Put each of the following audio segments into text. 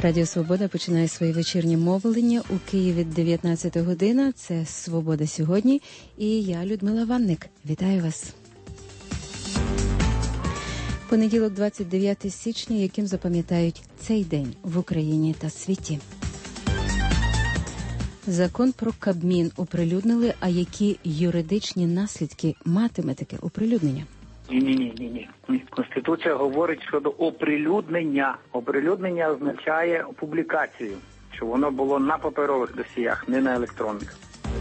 Радіо Свобода починає своє вечірнє мовлення у Києві 19 година. Це «Свобода сьогодні» і я, Людмила Ванник. Вітаю вас. Понеділок, 29 січня, яким запам'ятають цей день в Україні та світі. Закон про Кабмін оприлюднили, а які юридичні наслідки матиме таке оприлюднення? Ні. Конституція говорить щодо оприлюднення. Оприлюднення означає публікацію, що воно було на паперових носіях, не на електронних.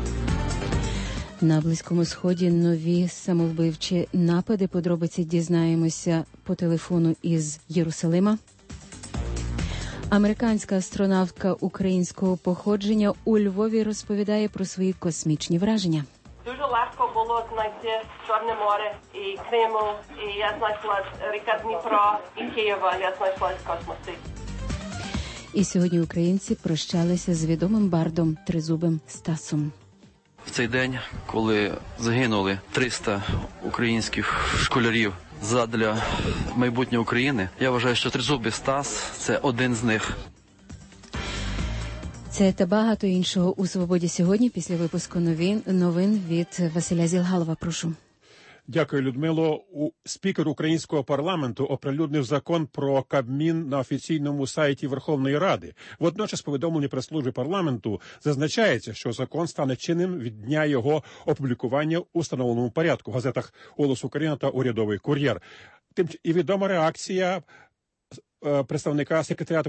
На Близькому Сході нові самовбивчі напади. Подробиці дізнаємося по телефону із Єрусалима. Американська астронавтка українського походження у Львові розповідає про свої космічні враження. Дуже легко було знайти Чорне море і Криму, і я знайшла ріка Дніпро, і Києва, я знайшла з космосу. І сьогодні українці прощалися з відомим бардом Тризубим Стасом. В цей день, коли загинули 300 українських школярів задля майбутнього України, я вважаю, що Тризубий Стас – це один з них. Це та багато іншого у «Свободі сьогодні» після випуску новин від Василя Зілгалова. Прошу. Дякую, Людмило. Спікер українського парламенту оприлюднив закон про Кабмін на офіційному сайті Верховної Ради. Водночас повідомлення прес-служби парламенту зазначається, що закон стане чинним від дня його опублікування у встановленому порядку в газетах «Голос України» та «Урядовий кур'єр». Тим і відома реакція представника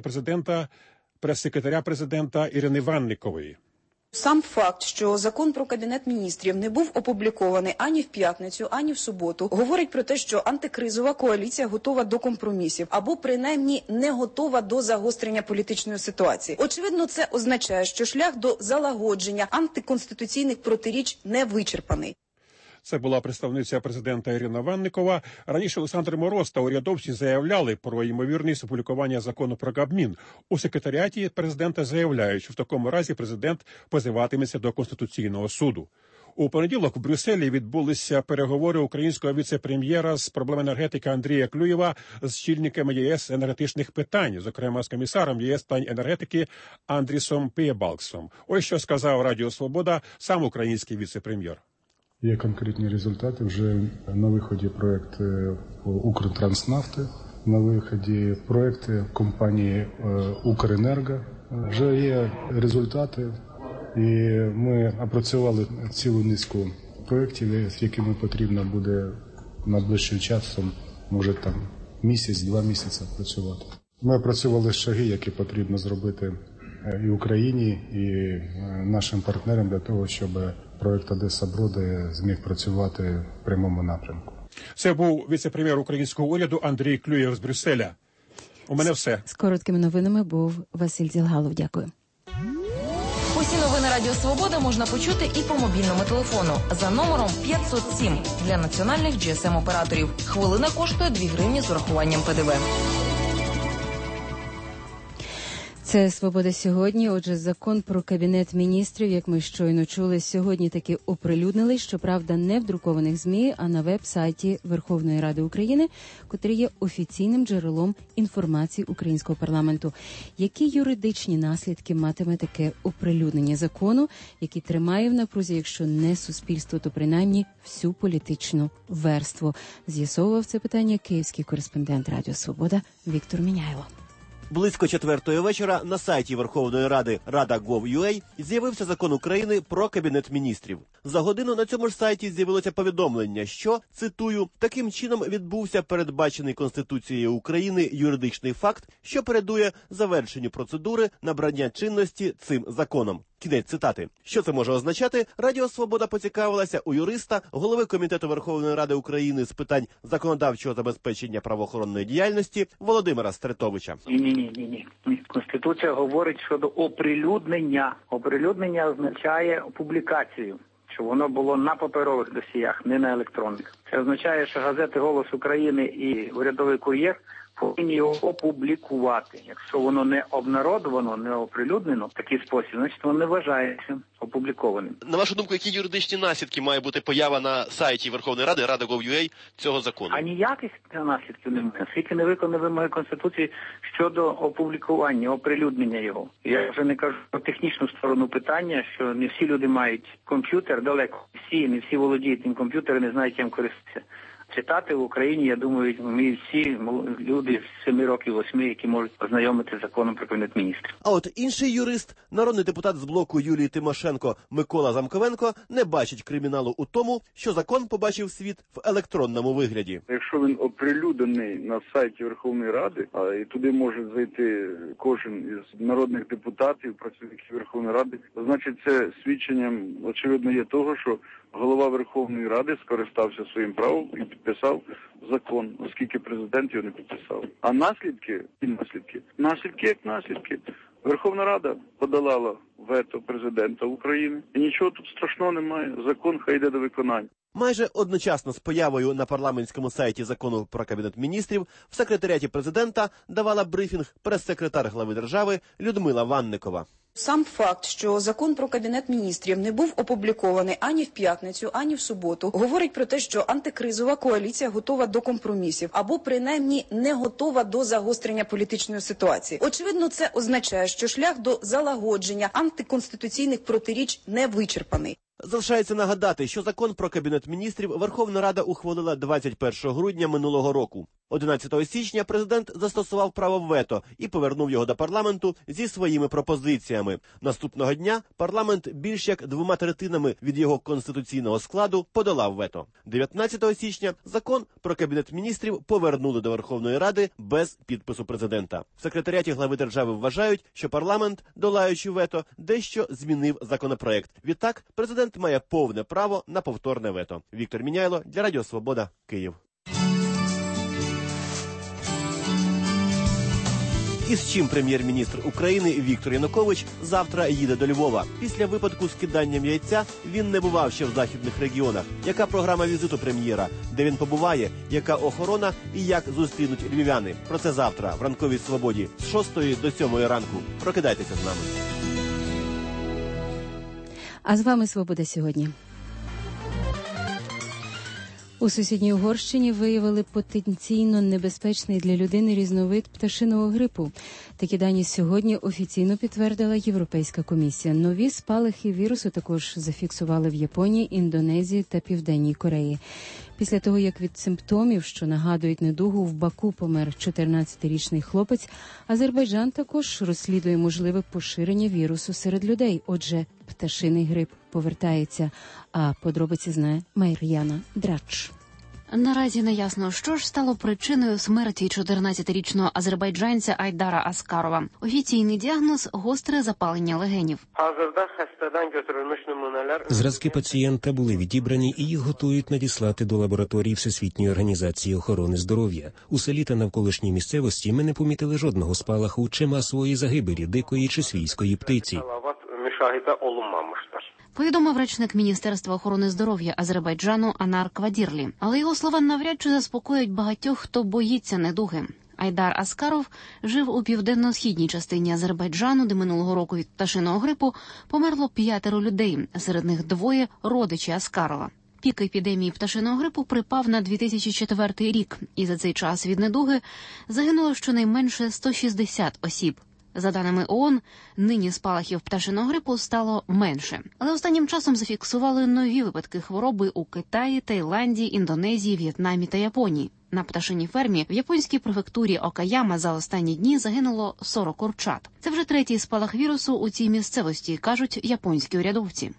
прес-секретаря президента Ірини Ванникової. Сам факт, що закон про Кабінет міністрів не був опублікований ані в п'ятницю, ані в суботу, говорить про те, що антикризова коаліція готова до компромісів або принаймні не готова до загострення політичної ситуації. Очевидно, це означає, що шлях до залагодження антиконституційних протиріч не вичерпаний. Це була представниця президента Ірина Ванникова. Раніше Олександр Мороз та урядовці заявляли про ймовірність опублікування закону про Кабмін. У секретаріаті президента заявляють, що в такому разі президент позиватиметься до Конституційного суду. У понеділок в Брюсселі відбулися переговори українського віце-прем'єра з проблем енергетики Андрія Клюєва з чільниками ЄС енергетичних питань, зокрема з комісаром ЄС питань енергетики Андрісом Пієбалксом. Ось що сказав Радіо Свобода сам український віце-прем'єр. Є конкретні результати. Вже на виході проєкт Укртранснафти, на виході проєкти компанії Укренерго. Вже є результати, і ми опрацювали цілу низку проєктів, з якими потрібно буде найближчим часом, може там місяць-два місяці працювати. Ми опрацювали шаги, які потрібно зробити і Україні, і нашим партнерам для того, щоб проєкт Одеса-Броди зміг працювати в прямому напрямку. Це був віце-прем'єр українського уряду Андрій Клюєв з Брюсселя. У мене все. З короткими новинами був Василь Зілгалов. Дякую. Усі новини Радіо Свобода можна почути і по мобільному телефону за номером 507 для національних GSM-операторів. Хвилина коштує 2 гривні з урахуванням ПДВ. Це «Свобода сьогодні». Отже, закон про Кабінет міністрів, як ми щойно чули, сьогодні таки оприлюднили, щоправда, не в друкованих ЗМІ, а на веб-сайті Верховної Ради України, котрий є офіційним джерелом інформації українського парламенту. Які юридичні наслідки матиме таке оприлюднення закону, який тримає в напрузі, якщо не суспільство, то принаймні всю політичну верству? З'ясовував це питання київський кореспондент Радіо Свобода Віктор Міняйло. Близько 4-ї вечора на сайті Верховної Ради Rada.gov.ua з'явився закон України про Кабінет міністрів. За годину на цьому ж сайті з'явилося повідомлення, що, цитую, таким чином відбувся передбачений Конституцією України юридичний факт, що передує завершенню процедури набрання чинності цим законом. Кінець цитати. Що це може означати? Радіо Свобода поцікавилася у юриста, голови Комітету Верховної Ради України з питань законодавчого забезпечення правоохоронної діяльності Володимира Стретовича. Ні. Конституція говорить щодо оприлюднення. Оприлюднення означає публікацію, що воно було на паперових носіях, не на електронних. Це означає, що газети «Голос України» і «Урядовий кур'єр» повинні його опублікувати. Якщо воно не обнародовано, не оприлюднено в такий спосіб, значить воно не вважається опублікованим. На вашу думку, які юридичні наслідки має бути поява на сайті Верховної Ради, Rada.gov.ua, цього закону? А ніяких наслідків немає. Оскільки не виконано вимоги Конституції щодо опублікування, оприлюднення його. Я вже не кажу про технічну сторону питання, що не всі люди мають комп'ютер, далеко не всі володіють тим комп'ютером, не знають, чим користуватися. Читати в Україні, я думаю, вміють всі люди з 7 років, 8, які можуть ознайомитися з законом про Кабінет міністрів. А от інший юрист, народний депутат з блоку Юлії Тимошенко Микола Замковенко, не бачить криміналу у тому, що закон побачив світ в електронному вигляді. Якщо він оприлюднений на сайті Верховної Ради, і туди може зайти кожен із народних депутатів, працівників Верховної Ради, значить це свідченням, очевидно, є того, що голова Верховної Ради скористався своїм правом і підписав закон, оскільки президент його не підписав. А наслідки, як наслідки. Верховна Рада подолала вето президента України. І нічого тут страшного немає. Закон хай йде до виконання. Майже одночасно з появою на парламентському сайті закону про Кабінет міністрів в секретаріаті президента давала брифінг прес-секретар глави держави Людмила Ванникова. Сам факт, що закон про Кабінет міністрів не був опублікований ані в п'ятницю, ані в суботу, говорить про те, що антикризова коаліція готова до компромісів або принаймні не готова до загострення політичної ситуації. Очевидно, це означає, що шлях до залагодження антиконституційних протиріч не вичерпаний. Залишається нагадати, що закон про Кабінет міністрів Верховна Рада ухвалила 21 грудня минулого року. 11 січня президент застосував право вето і повернув його до парламенту зі своїми пропозиціями. Наступного дня парламент більш як 2/3 від його конституційного складу подолав вето. 19 січня закон про Кабінет міністрів повернули до Верховної Ради без підпису президента. В секретаріаті глави держави вважають, що парламент, долаючи вето, дещо змінив законопроект. Відтак, президент має повне право на повторне вето. Віктор Міняйло для Радіо Свобода, Київ. Із чим прем'єр-міністр України Віктор Янукович завтра їде до Львова. Після випадку з киданням яйця він не бував ще в західних регіонах. Яка програма візиту прем'єра? Де він побуває? Яка охорона? І як зустрінуть львів'яни? Про це завтра в «Ранковій свободі» з 6 до 7 ранку. Прокидайтеся з нами. А з вами «Свобода сьогодні». У сусідній Угорщині виявили потенційно небезпечний для людини різновид пташиного грипу. Такі дані сьогодні офіційно підтвердила Європейська комісія. Нові спалахи вірусу також зафіксували в Японії, Індонезії та Південній Кореї. Після того, як від симптомів, що нагадують недугу, в Баку помер 14-річний хлопець, Азербайджан також розслідує можливе поширення вірусу серед людей. Отже, пташиний грип повертається. А подробиці знає Мар'яна Драч. Наразі не ясно, що ж стало причиною смерті 14-річного азербайджанця Айдара Аскарова. Офіційний діагноз – гостре запалення легенів. Зразки пацієнта були відібрані і їх готують надіслати до лабораторії Всесвітньої організації охорони здоров'я. У селі та навколишній місцевості ми не помітили жодного спалаху чи масової загибелі дикої чи свійської птиці. Повідомив речник Міністерства охорони здоров'я Азербайджану Анар Квадірлі. Але його слова навряд чи заспокоять багатьох, хто боїться недуги. Айдар Аскаров жив у південно-східній частині Азербайджану, де минулого року від пташиного грипу померло 5 людей, серед них 2 родичі Аскарова. Пік епідемії пташиного грипу припав на 2004 рік, і за цей час від недуги загинуло щонайменше 160 осіб. За даними ООН, нині спалахів пташиного грипу стало менше. Але останнім часом зафіксували нові випадки хвороби у Китаї, Таїланді, Індонезії, В'єтнамі та Японії. На пташиній фермі в японській префектурі Окаяма за останні дні загинуло 40 курчат. Це вже 3-й спалах вірусу у цій місцевості, кажуть японські урядовці.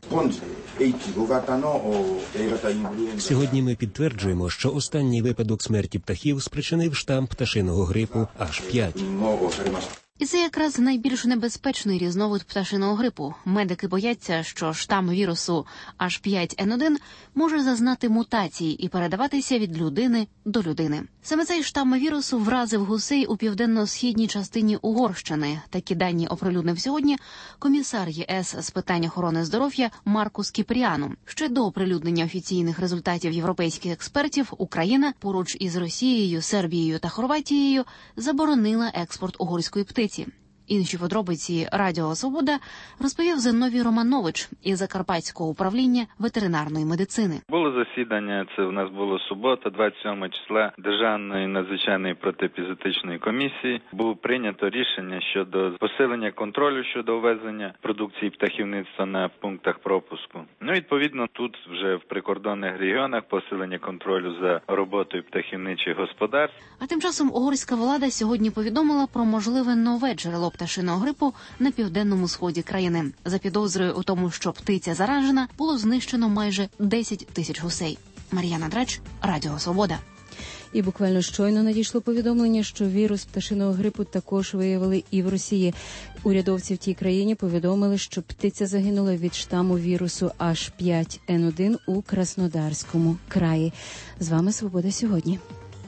Сьогодні ми підтверджуємо, що останній випадок смерті птахів спричинив штам пташиного грипу H5. І це якраз найбільш небезпечний різновид пташиного грипу. Медики бояться, що штам вірусу H5N1 може зазнати мутацій і передаватися від людини до людини. Саме цей штам вірусу вразив гусей у південно-східній частині Угорщини. Такі дані оприлюднив сьогодні комісар ЄС з питань охорони здоров'я Маркус Кіпріану. Ще до оприлюднення офіційних результатів європейських експертів Україна поруч із Росією, Сербією та Хорватією заборонила експорт угорської птиці. Інші подробиці Радіо Свобода розповів Зиновій Романович із Закарпатського управління ветеринарної медицини. Було засідання, це у нас було субота, 27 числа Державної надзвичайної протиепізоотичної комісії. Було прийнято рішення щодо посилення контролю щодо ввезення продукції птахівництва на пунктах пропуску. Відповідно, тут вже в прикордонних регіонах посилення контролю за роботою птахівничих господарств. А тим часом угорська влада сьогодні повідомила про можливе нове джерело пташиного грипу на південному сході країни. За підозрою у тому, що птиця заражена, було знищено майже 10 тисяч гусей. Мар'яна Драч, Радіо Свобода. І буквально щойно надійшло повідомлення, що вірус пташиного грипу також виявили і в Росії. Урядовці в тій країні повідомили, що птиця загинула від штаму вірусу H5N1 у Краснодарському краї. З вами Свобода сьогодні.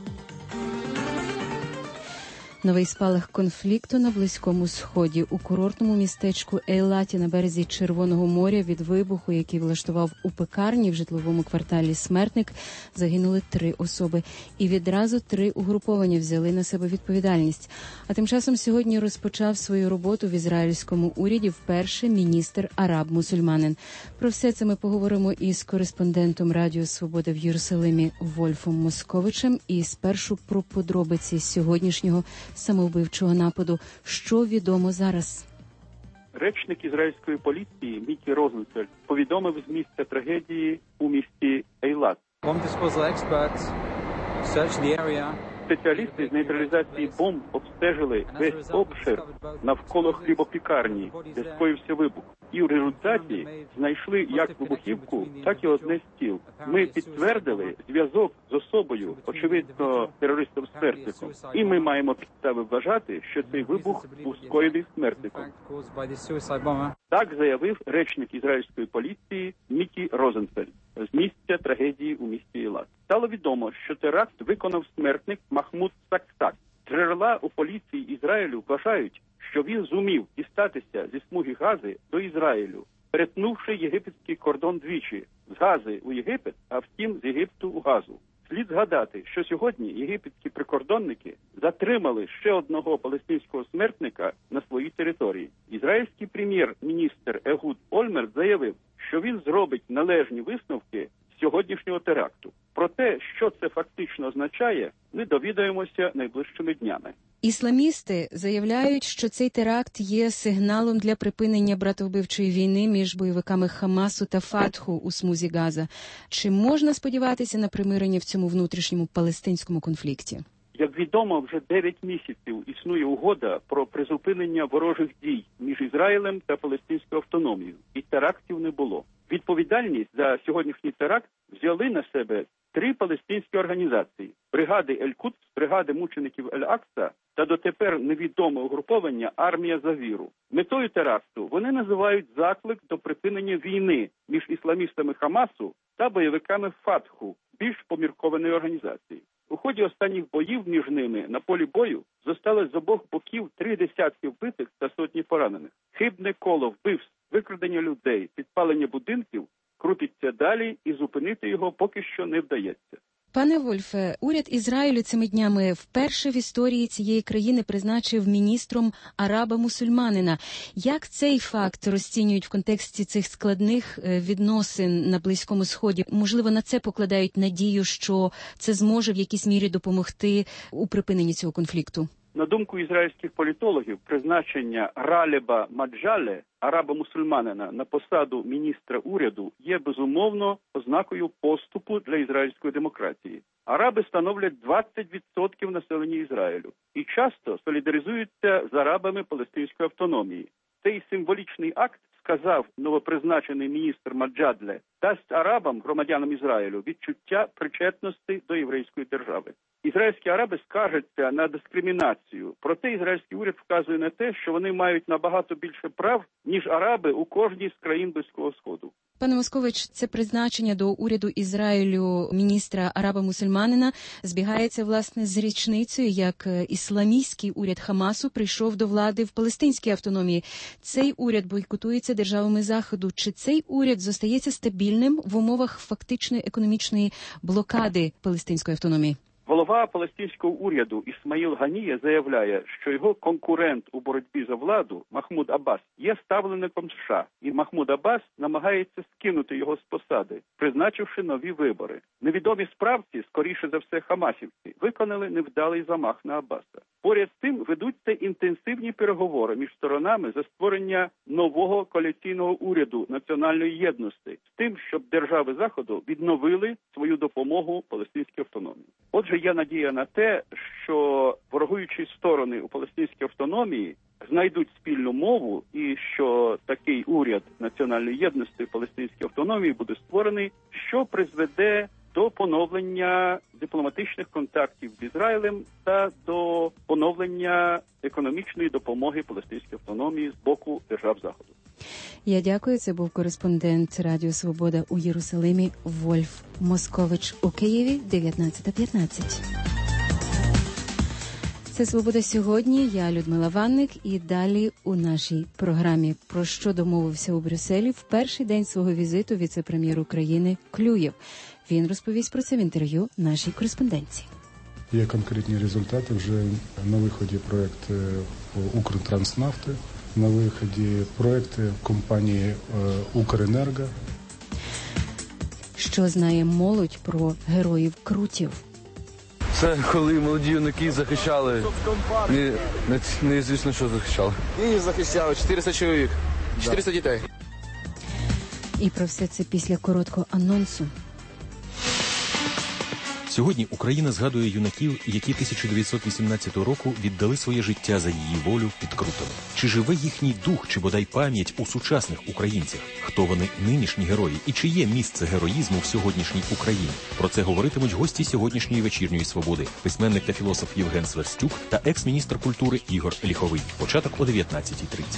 Новий спалах конфлікту на Близькому Сході. У курортному містечку Ейлаті на березі Червоного моря від вибуху, який влаштував у пекарні в житловому кварталі «Смертник», загинули 3 особи. І відразу 3 угруповання взяли на себе відповідальність. А тим часом сьогодні розпочав свою роботу в ізраїльському уряді вперше міністр араб-мусульманин. Про все це ми поговоримо із кореспондентом Радіо Свобода в Єрусалимі Вольфом Московичем. І спершу про подробиці сьогоднішнього самовбивчого нападу. Що відомо зараз? Речник ізраїльської поліції Мікі Розенфельд повідомив з місця трагедії у місті Ейлат. Спеціалісти з нейтралізації бомб обстежили весь обшир навколо хлібопікарні, де скоївся вибух. І в результаті знайшли як вибухівку, так і одне з тіл. Ми підтвердили зв'язок з особою, очевидно, терористом Смертником. І ми маємо підстави вважати, що цей вибух був скоєний Смертником. Так заявив речник ізраїльської поліції Мікі Розенфельд з місця трагедії у місті Ейлат. Стало відомо, що теракт виконав Смертник Махмуд Саксак. Джерела у поліції Ізраїлю вважають, що він зумів дістатися зі смуги Гази до Ізраїлю, перетнувши єгипетський кордон двічі – з Гази у Єгипет, а втім з Єгипту у Газу. Слід згадати, що сьогодні єгипетські прикордонники затримали ще одного палестинського смертника на своїй території. Ізраїльський прем'єр-міністр Егуд Ольмерт заявив, що він зробить належні висновки з сьогоднішнього теракту. Про те, що це фактично означає, ми довідаємося найближчими днями. Ісламісти заявляють, що цей теракт є сигналом для припинення братовбивчої війни між бойовиками Хамасу та Фатху у смузі Газа. Чи можна сподіватися на примирення в цьому внутрішньому палестинському конфлікті? Як відомо, вже 9 місяців існує угода про призупинення ворожих дій між Ізраїлем та Палестинською автономією. І терактів не було. Відповідальність за сьогоднішній теракт взяли на себе 3 палестинські організації – бригади Ель-Кудс, бригади мучеників Ель-Акса та дотепер невідоме угруповання «Армія за віру». Метою теракту вони називають заклик до припинення війни між ісламістами Хамасу та бойовиками Фатху, більш поміркованої організації. У ході останніх боїв між ними на полі бою зосталось з обох боків 3 десятки вбитих та сотні поранених. Хибне коло вбивств, викрадення людей, підпалення будинків крутиться далі і зупинити його поки що не вдається. Пане Вольфе, уряд Ізраїлю цими днями вперше в історії цієї країни призначив міністром араба-мусульманина. Як цей факт розцінюють в контексті цих складних відносин на Близькому Сході? Можливо, на це покладають надію, що це зможе в якійсь мірі допомогти у припиненні цього конфлікту? На думку ізраїльських політологів, призначення Галеба Маджале, араба-мусульманина, на посаду міністра уряду є, безумовно, ознакою поступу для ізраїльської демократії. Араби становлять 20% населення Ізраїлю і часто солідаризуються з арабами палестинської автономії. Цей символічний акт, сказав новопризначений міністр Маджадле, дасть арабам, громадянам Ізраїлю, відчуття причетності до єврейської держави. І Ізраїльські араби скаржаться на дискримінацію. Проте ізраїльський уряд вказує на те, що вони мають набагато більше прав, ніж араби у кожній з країн Близького Сходу. Пане Москович, це призначення до уряду Ізраїлю міністра араба-мусульманина збігається, власне, з річницею, як ісламістський уряд Хамасу прийшов до влади в палестинській автономії. Цей уряд бойкотується державами Заходу. Чи цей уряд зостається стабільним в умовах фактичної економічної блокади палестинської автономії? Голова палестинського уряду Ісмаїл Ганія заявляє, що його конкурент у боротьбі за владу Махмуд Аббас є ставленником США, і Махмуд Аббас намагається скинути його з посади, призначивши нові вибори. Невідомі справці, скоріше за все хамасівці, виконали невдалий замах на Аббаса. Поряд з тим ведуться інтенсивні переговори між сторонами за створення нового коаліційного уряду національної єдності з тим, щоб держави Заходу відновили свою допомогу палестинській автономії. Отже, є надія на те, що ворогуючі сторони у палестинській автономії знайдуть спільну мову і що такий уряд національної єдності палестинській автономії буде створений, що призведе до поновлення дипломатичних контактів з Ізраїлем та до поновлення економічної допомоги палестинській автономії з боку держав Заходу. Я дякую. Це був кореспондент Радіо Свобода у Єрусалимі Вольф Москович. У Києві 19:15. Це «Свобода сьогодні». Я Людмила Ванник. І далі у нашій програмі. Про що домовився у Брюсселі в перший день свого візиту віце-прем'єр України Клюєв. Він розповість про це в інтерв'ю нашій кореспондентці. Є конкретні результати. Вже на виході проєкт Укртранснафти, на виході проєкти компанії Укренерго. Що знає молодь про героїв Крутів? Це коли молоді юнаки захищали, неізвісно, що захищали. І захищали 400 чоловік, 400 дітей. І про все це після короткого анонсу. Сьогодні Україна згадує юнаків, які 1918 року віддали своє життя за її волю під Крутами. Чи живе їхній дух, чи бодай пам'ять у сучасних українцях? Хто вони нинішні герої? І чи є місце героїзму в сьогоднішній Україні? Про це говоритимуть гості сьогоднішньої вечірньої «Свободи». Письменник та філософ Євген Сверстюк та екс-міністр культури Ігор Ліховий. Початок о 19:30.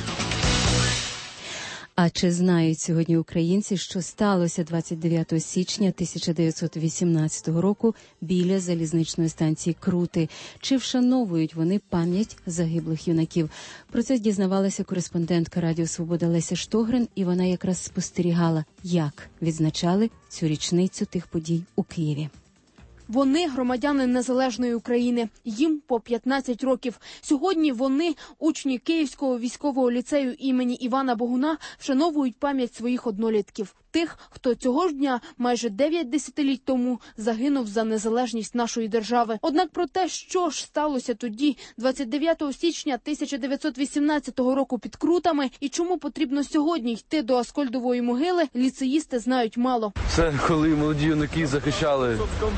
А чи знають сьогодні українці, що сталося 29 січня 1918 року біля залізничної станції Крути? Чи вшановують вони пам'ять загиблих юнаків? Про це дізнавалася кореспондентка Радіо Свобода Леся Штогрин, і вона якраз спостерігала, як відзначали цю річницю тих подій у Києві. Вони громадяни незалежної України. Їм по 15 років. Сьогодні вони, учні Київського військового ліцею імені Івана Богуна, вшановують пам'ять своїх однолітків. Тих, хто цього ж дня, майже 9 десятиліть тому, загинув за незалежність нашої держави. Однак про те, що ж сталося тоді, 29 січня 1918 року під Крутами, і чому потрібно сьогодні йти до Аскольдової могили, ліцеїсти знають мало. Це коли молоді юнаки захищали,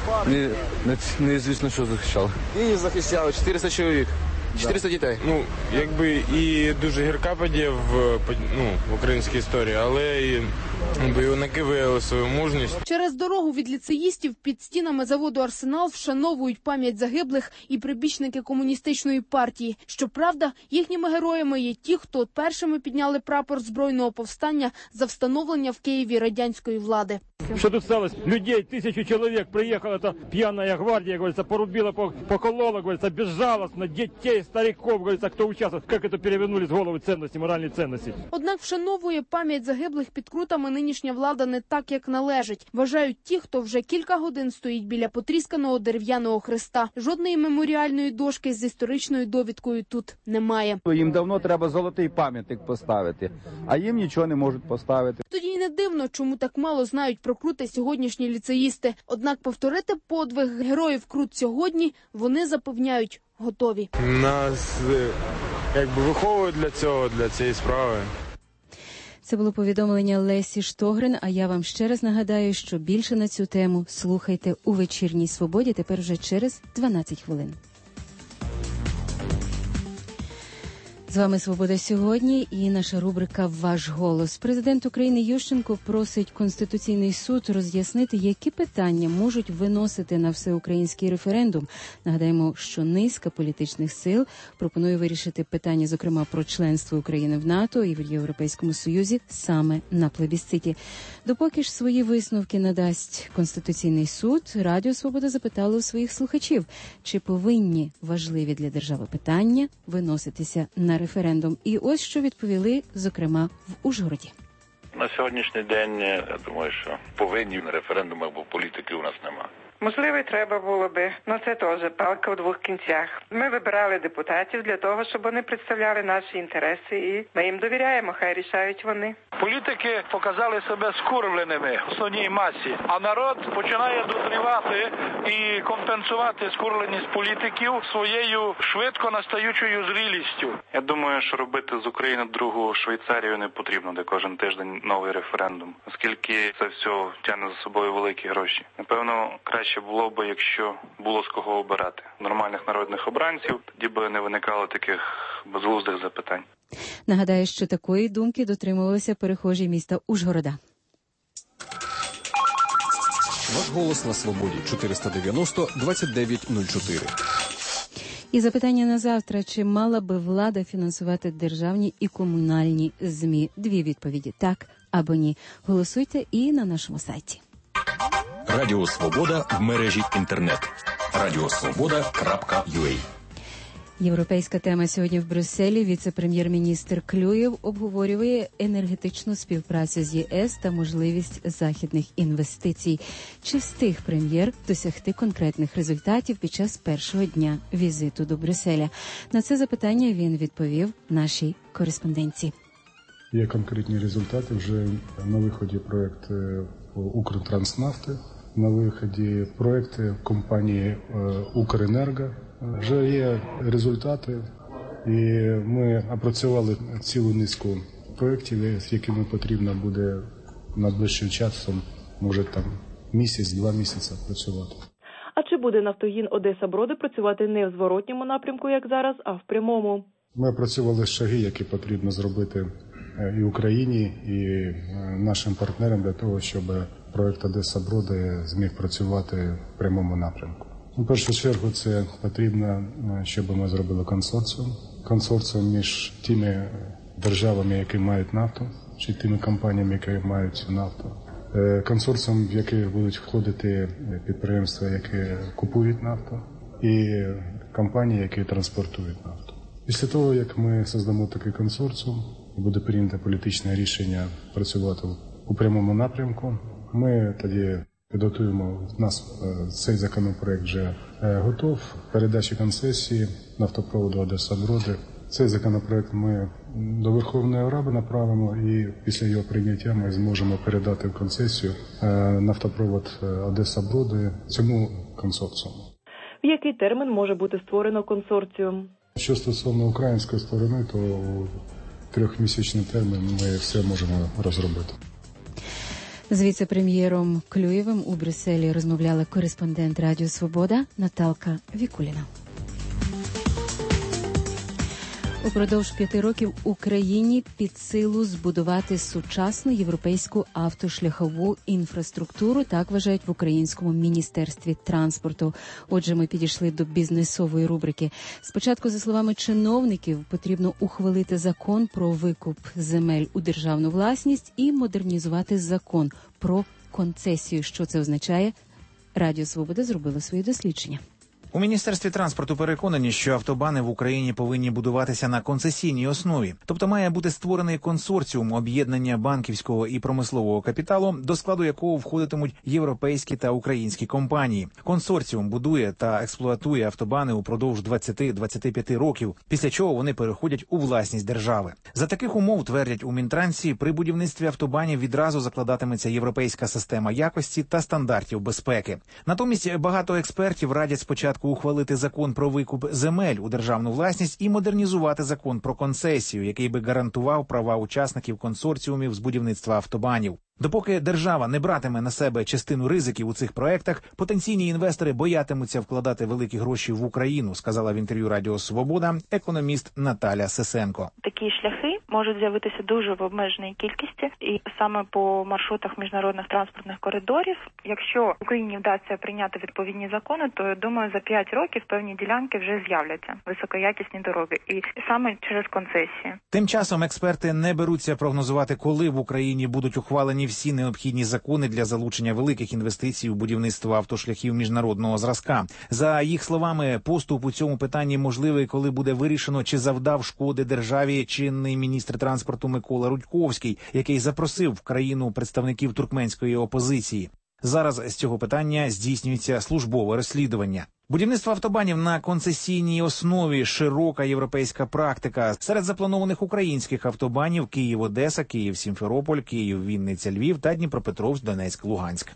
неізвісно, що захищали. І захищали 400 чоловік. 400 дітей. Якби і дуже гірка подія в українській історії, але і юнаки виявили свою мужність. Через дорогу від ліцеїстів під стінами заводу «Арсенал» вшановують пам'ять загиблих і прибічники комуністичної партії. Щоправда, їхніми героями є ті, хто першими підняли прапор збройного повстання за встановлення в Києві радянської влади. Что тут сталося? Людей, 1000 человек приехала, это пьяная гвардия, говорится, порубила, поколола, говорится, безжалостно, детей, стариков, говорится, кто участвует, как это перевернулись головы ценности, моральні ценності. Однак вшановує пам'ять загиблих під Крутами нинішня влада не так, як належить. Вважають ті, хто вже кілька годин стоїть біля потрісканого дерев'яного хреста. Жодної меморіальної дошки з історичною довідкою тут немає. Їм давно треба золотий пам'ятник поставити, а їм нічого не можуть поставити. Тоді й не дивно, чому так мало знають про Крути сьогоднішні ліцеїсти. Однак повторити подвиг героїв Крут сьогодні вони запевняють готові. Нас виховують для цього, для цієї справи. Це було повідомлення Лесі Штогрин, а я вам ще раз нагадаю, що більше на цю тему слухайте у «Вечірній Свободі» тепер вже через 12 хвилин. З вами «Свобода сьогодні» і наша рубрика «Ваш голос». Президент України Ющенко просить Конституційний суд роз'яснити, які питання можуть виносити на всеукраїнський референдум. Нагадаємо, що низка політичних сил пропонує вирішити питання, зокрема, про членство України в НАТО і в Європейському Союзі саме на плебісциті. Допоки ж свої висновки надасть Конституційний суд, Радіо «Свобода» запитало у своїх слухачів, чи повинні важливі для держави питання виноситися на референдум. І ось що відповіли, зокрема, в Ужгороді. На сьогоднішній день, я думаю, що повинні на референдумах, бо політики у нас нема. Можливо, і треба було би, але це теж палка в двох кінцях. Ми вибирали депутатів для того, щоб вони представляли наші інтереси, і ми їм довіряємо, хай рішають вони. Політики показали себе скурвленими в основній масі, а народ починає дозрівати і компенсувати скурвленість політиків своєю швидко настаючою зрілістю. Я думаю, що робити з України другу Швейцарію не потрібно, де кожен тиждень новий референдум, оскільки це все тягне за собою великі гроші. Напевно, краще було б, якщо було з кого обирати нормальних народних обранців, тоді би не виникало таких безглуздих запитань. Нагадаю, що такої думки дотримувалися перехожі міста Ужгорода. Ваш голос на свободі 490-2904. І запитання на завтра, чи мала би влада фінансувати державні і комунальні ЗМІ? Дві відповіді – так або ні. Голосуйте і на нашому сайті. Радіо «Свобода» в мережі інтернет. radiosvoboda.ua. Європейська тема сьогодні в Брюсселі. Віце-прем'єр-міністр Клюєв обговорює енергетичну співпрацю з ЄС та можливість західних інвестицій. Чи встиг прем'єр досягти конкретних результатів під час першого дня візиту до Брюсселя? На це запитання він відповів нашій кореспонденції. Є конкретні результати. Вже на виході проєкт «Укртранснафти», на виході проєкти компанії «Укренерго». Вже є результати, і ми опрацювали цілу низку проєктів, з якими потрібно буде найближчим часом, може там місяць-два місяці працювати. А чи буде «Нафтогін Одеса-Броди» працювати не в зворотньому напрямку, як зараз, а в прямому? Ми опрацювали шаги, які потрібно зробити і Україні, і нашим партнерам для того, щоб проєкт Одеса-Броди зміг працювати в прямому напрямку. У першу чергу це потрібно, щоб ми зробили консорціум між тими державами, які мають нафту, чи тими компаніями, які мають нафту. Консорціум, в який будуть входити підприємства, які купують нафту, і компанії, які транспортують нафту. Після того, як ми створимо такий консорціум, і буде прийнято політичне рішення працювати у прямому напрямку, ми тоді підготуємо. У нас цей законопроект вже готов. Передачі концесії нафтопроводу Одеса-Броди. Цей законопроект ми до Верховної Ради направимо, і після його прийняття ми зможемо передати в концесію нафтопровод Одеса-Броди цьому консорціуму. В який термін може бути створено консорціум? Що стосовно української сторони, то у 3-місячний термін ми все можемо розробити. З віце-прем'єром Клюєвим у Брюсселі розмовляла кореспондент Радіо «Свобода» Наталка Вікуліна. Упродовж 5 років Україні під силу збудувати сучасну європейську автошляхову інфраструктуру, так вважають в Українському міністерстві транспорту. Отже, ми підійшли до бізнесової рубрики. Спочатку, за словами чиновників, потрібно ухвалити закон про викуп земель у державну власність і модернізувати закон про концесію. Що це означає? Радіо «Свобода» зробило свої дослідження. У Міністерстві транспорту переконані, що автобани в Україні повинні будуватися на концесійній основі. Тобто має бути створений консорціум об'єднання банківського і промислового капіталу, до складу якого входитимуть європейські та українські компанії. Консорціум будує та експлуатує автобани упродовж 20-25 років, після чого вони переходять у власність держави. За таких умов, твердять у Мінтрансі, при будівництві автобанів відразу закладатиметься європейська система якості та стандартів безпеки. Натомість багато експертів радять спочатку ухвалити закон про викуп земель у державну власність і модернізувати закон про концесію, який би гарантував права учасників консорціумів з будівництва автобанів. Допоки держава не братиме на себе частину ризиків у цих проектах, потенційні інвестори боятимуться вкладати великі гроші в Україну, сказала в інтерв'ю Радіо Свобода економіст Наталя Сисенко. Такі шляхи можуть з'явитися дуже в обмеженій кількості, і саме по маршрутах міжнародних транспортних коридорів. Якщо Україні вдасться прийняти відповідні закони, то, я думаю, за 5 років певні ділянки вже з'являться, високоякісні дороги, і саме через концесії. Тим часом експерти не беруться прогнозувати, коли в Україні будуть ухвалені всі необхідні закони для залучення великих інвестицій у будівництво автошляхів міжнародного зразка. За їх словами, поступ у цьому питанні можливий, коли буде вирішено, чи завдав шкоди державі чинний міністр транспорту Микола Рудьковський, який запросив в країну представників туркменської опозиції. Зараз з цього питання здійснюється службове розслідування. Будівництво автобанів на концесійній основі – широка європейська практика. Серед запланованих українських автобанів – Київ-Одеса, Київ-Сімферополь, Київ-Вінниця-Львів та Дніпропетровськ-Донецьк-Луганськ.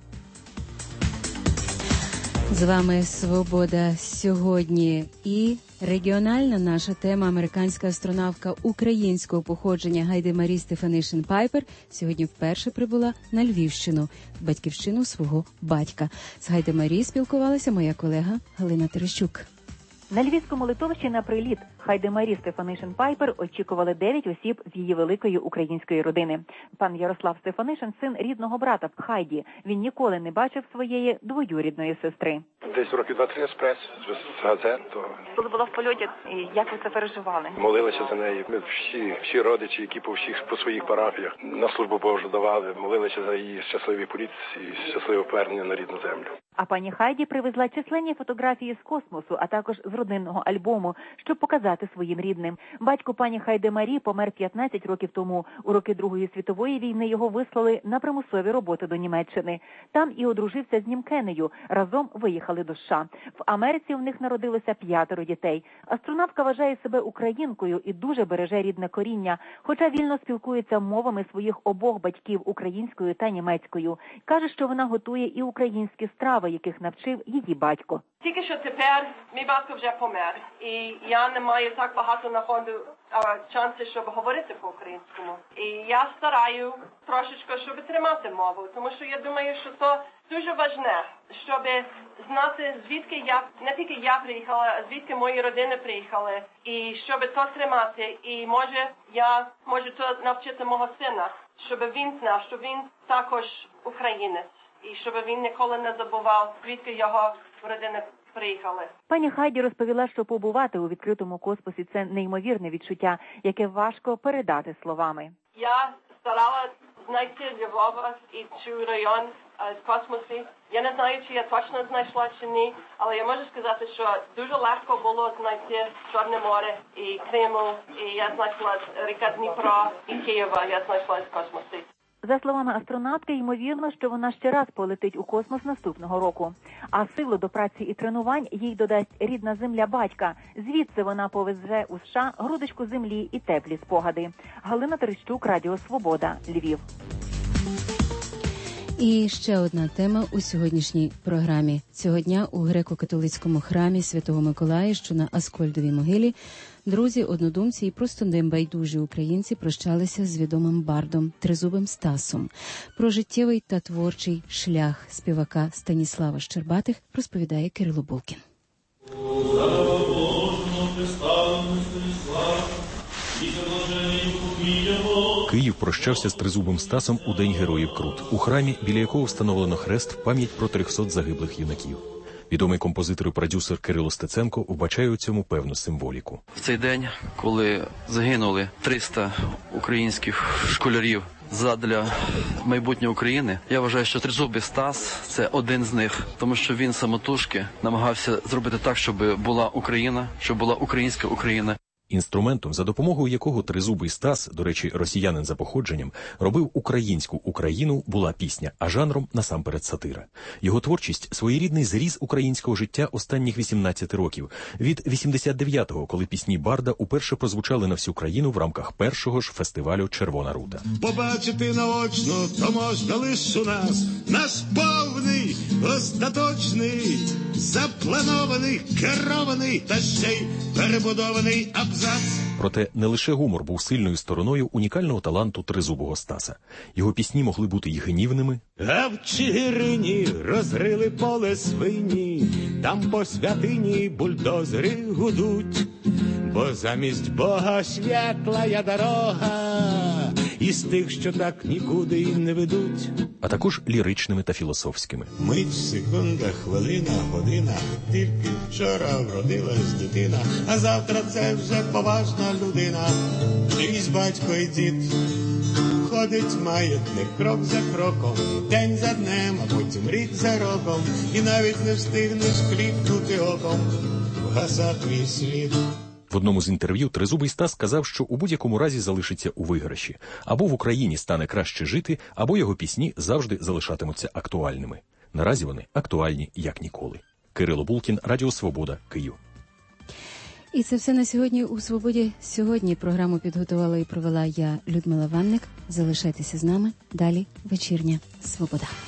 З вами «Свобода» сьогодні і регіональна наша тема. Американська астронавтка українського походження Гайде Марі Стефанишин Пайпер сьогодні вперше прибула на Львівщину, батьківщину свого батька. З Гайде Марі спілкувалася моя колега Галина Терещук. На Львівському литовищі на приліт Гайде Марі Стефанишин Пайпер очікували 9 осіб з її великої української родини. Пан Ярослав Стефанишин – син рідного брата Хайді. Він ніколи не бачив своєї двоюрідної сестри. Десь років 2-3 з прес, з газет. Коли була в польоті, як ви це переживали? Молилися за неї. Ми всі родичі, які по своїх парафіях на службу Божу давали, молилися за її щасливий політ і щасливе повернення на рідну землю. А пані Хайді привезла численні фотографії з космосу, а також з родинного альбому, щоб показати своїм рідним. Батько пані Гайде Марі помер 15 років тому. У роки Другої світової війни його вислали на примусові роботи до Німеччини. Там і одружився з німкенею. Разом виїхали до США. В Америці в них народилося 5 дітей. Астронавтка вважає себе українкою і дуже береже рідне коріння, хоча вільно спілкується мовами своїх обох батьків – українською та німецькою. Каже, що вона готує і українські страви, яких навчив її батько. Тільки що тепер мій батько вже помер, і я не маю так багато находу шанси, щоб говорити по-українському. І я стараю трошечки, щоб тримати мову, тому що я думаю, що це дуже важливо, щоб знати, звідки не тільки я приїхала, а звідки мої родини приїхали, і щоб це тримати. І я можу то навчити мого сина, щоб він знав, що він також українець. І щоб він ніколи не забував, звідки його родини приїхали. Пані Хайді розповіла, що побувати у відкритому космосі – це неймовірне відчуття, яке важко передати словами. Я старалася знайти Львова і цей район з космосу. Я не знаю, чи я точно знайшла чи ні, але я можу сказати, що дуже легко було знайти Чорне море і Криму, і я знайшла ріка Дніпро і Києва, я знайшла з космосу. За словами астронавтки, ймовірно, що вона ще раз полетить у космос наступного року. А силу до праці і тренувань їй додасть рідна земля батька. Звідси вона повезе у США грудочку землі і теплі спогади. Галина Терещук, Радіо Свобода, Львів. І ще одна тема у сьогоднішній програмі. Цього дня у греко-католицькому храмі Святого Миколая, що на Аскольдовій могилі, друзі, однодумці і просто небайдужі українці прощалися з відомим бардом Тризубим Стасом. Про життєвий та творчий шлях співака Станіслава Щербатих розповідає Кирило Булкін. Київ прощався з Тризубим Стасом у День Героїв Крут, у храмі, біля якого встановлено хрест в пам'ять про 300 загиблих юнаків. Відомий композитор і продюсер Кирило Стеценко вбачає у цьому певну символіку. В цей день, коли загинули 300 українських школярів задля майбутнього України, я вважаю, що Тризубий Стас – це один з них, тому що він самотужки намагався зробити так, щоб була Україна, щоб була українська Україна. Інструментом, за допомогою якого Тризубий Стас, до речі, росіянин за походженням, робив українську Україну, була пісня, а жанром насамперед сатира. Його творчість – своєрідний зріз українського життя останніх 18 років. Від 89-го, коли пісні Барда уперше прозвучали на всю країну в рамках першого ж фестивалю «Червона рута». Побачити наочно, то можна лише у нас. Наш повний, остаточний, запланований, керований та ще й перебудований абзац Проте не лише гумор був сильною стороною унікального таланту тризубого Стаса. Його пісні могли бути й гнівними. А в Чигирині розрили поле свині, там по святині бульдозери гудуть, бо замість Бога святла дорога, із тих, що так нікуди й не ведуть. А також ліричними та філософськими. Мить, секунда, хвилина, година, тільки вчора вродилась дитина, а завтра це вже поважна людина. Чиїсь батько і дід, ходить маятник крок за кроком, день за днем, а потім рік за роком, і навіть не встигнеш кліпнути оком, вгаса твій слід. В одному з інтерв'ю тризубий Стас сказав, що у будь-якому разі залишиться у виграші. Або в Україні стане краще жити, або його пісні завжди залишатимуться актуальними. Наразі вони актуальні як ніколи. Кирило Булкін, Радіо Свобода, Київ. І це все на сьогодні у «Свободі». Сьогодні програму підготувала і провела я, Людмила Ванник. Залишайтеся з нами. Далі вечірня «Свобода».